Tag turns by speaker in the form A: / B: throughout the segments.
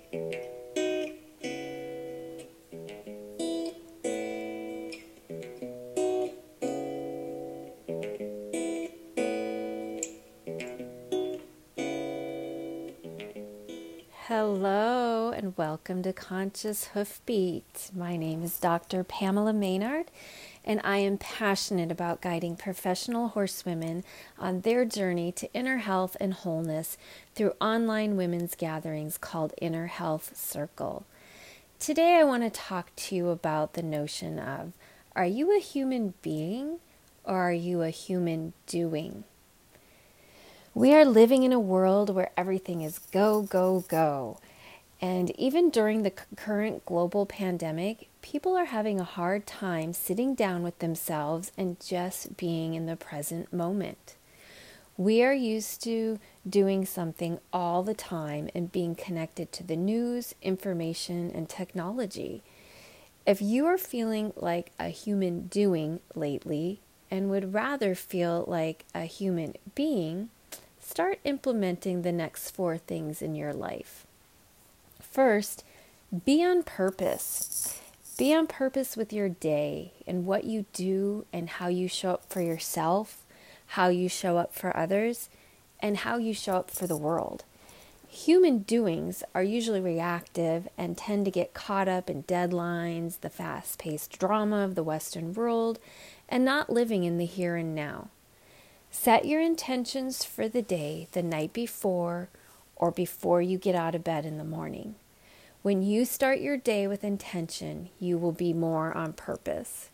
A: Hello and welcome to Conscious Hoofbeat. My name is Dr. Pamela Maynard, and I am passionate about guiding professional horsewomen on their journey to inner health and wholeness through online women's gatherings called Inner Health Circle. Today I want to talk to you about the notion of, are you a human being or are you a human doing? We are living in a world where everything is go, go, go. And even during the current global pandemic, people are having a hard time sitting down with themselves and just being in the present moment. We are used to doing something all the time and being connected to the news, information, and technology. If you are feeling like a human doing lately and would rather feel like a human being, start implementing the next 4 things in your life. First, be on purpose. Be on purpose with your day and what you do and how you show up for yourself, how you show up for others, and how you show up for the world. Human doings are usually reactive and tend to get caught up in deadlines, the fast-paced drama of the Western world, and not living in the here and now. Set your intentions for the day the night before or before you get out of bed in the morning. When you start your day with intention, you will be more on purpose.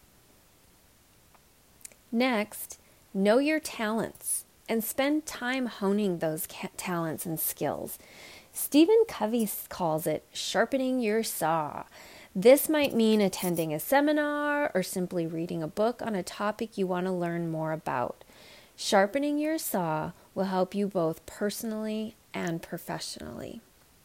A: Next, know your talents and spend time honing those talents and skills. Stephen Covey calls it sharpening your saw. This might mean attending a seminar or simply reading a book on a topic you want to learn more about. Sharpening your saw will help you both personally and professionally.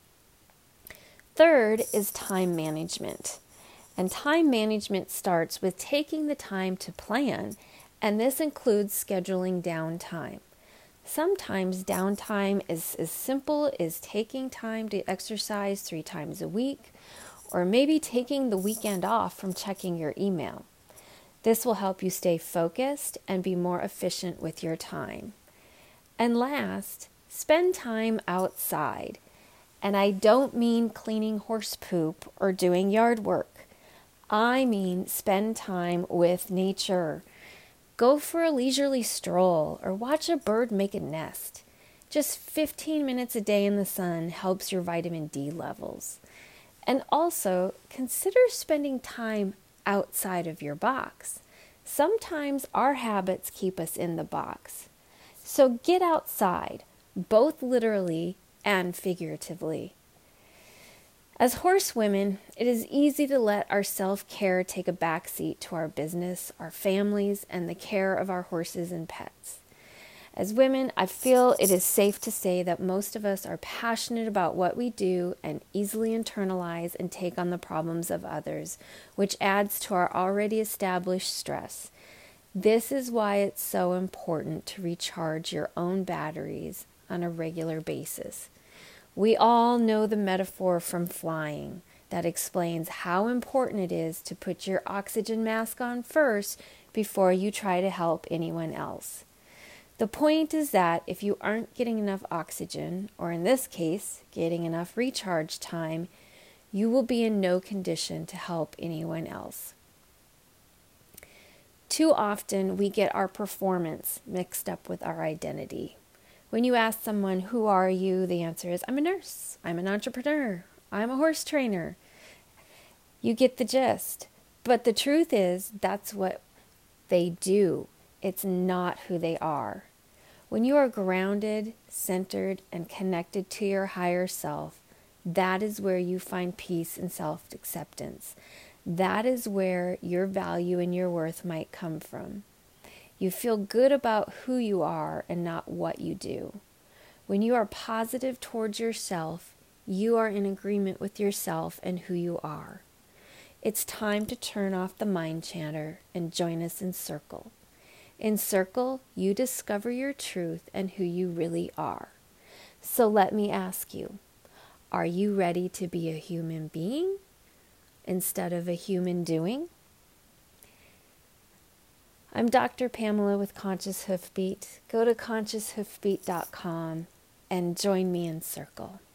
A: Third is time management. And time management starts with taking the time to plan, and this includes scheduling downtime. Sometimes downtime is as simple as taking time to exercise 3 times a week, or maybe taking the weekend off from checking your email. This will help you stay focused and be more efficient with your time. And last, spend time outside. And I don't mean cleaning horse poop or doing yard work. I mean spend time with nature. Go for a leisurely stroll or watch a bird make a nest. Just 15 minutes a day in the sun helps your vitamin D levels. And also, consider spending time outside of your box. Sometimes our habits keep us in the box. So get outside, both literally and figuratively. As horsewomen, it is easy to let our self-care take a backseat to our business, our families, and the care of our horses and pets. As women, I feel it is safe to say that most of us are passionate about what we do and easily internalize and take on the problems of others, which adds to our already established stress. This is why it's so important to recharge your own batteries on a regular basis. We all know the metaphor from flying that explains how important it is to put your oxygen mask on first before you try to help anyone else. The point is that if you aren't getting enough oxygen, or in this case, getting enough recharge time, you will be in no condition to help anyone else. Too often, we get our performance mixed up with our identity. When you ask someone, who are you? The answer is, I'm a nurse, I'm an entrepreneur, I'm a horse trainer. You get the gist. But the truth is, that's what they do. It's not who they are. When you are grounded, centered, and connected to your higher self, that is where you find peace and self-acceptance. That is where your value and your worth might come from. You feel good about who you are and not what you do. When you are positive towards yourself, you are in agreement with yourself and who you are. It's time to turn off the mind chatter and join us in Circle. In Circle, you discover your truth and who you really are. So let me ask you, Are you ready to be a human being instead of a human doing? I'm Dr. Pamela with Conscious Hoofbeat. Go to conscioushoofbeat.com and join me in Circle.